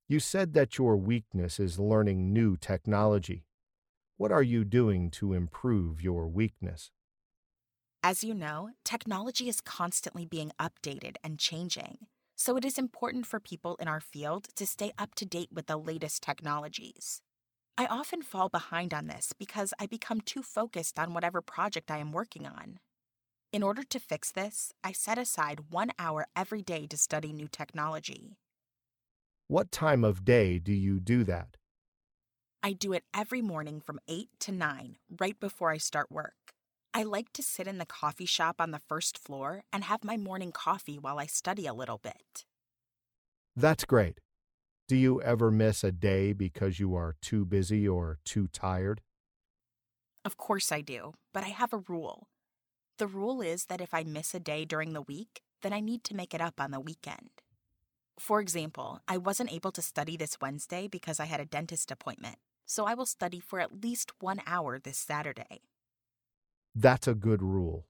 You said that your weakness is learning new technology. What are you doing to improve your weakness? As you know, technology is constantly being updated and changing, so it is important for people in our field to stay up to date with the latest technologies. I often fall behind on this because I become too focused on whatever project I am working on. In order to fix this, I set aside 1 hour every day to study new technology. What time of day do you do that? I do it every morning from 8 to 9, right before I start work. I like to sit in the coffee shop on the first floor and have my morning coffee while I study a little bit. That's great. Do you ever miss a day because you are too busy or too tired? Of course I do, but I have a rule. The rule is that if I miss a day during the week, then I need to make it up on the weekend. For example, I wasn't able to study this Wednesday because I had a dentist appointment, so I will study for at least 1 hour this Saturday. That's a good rule.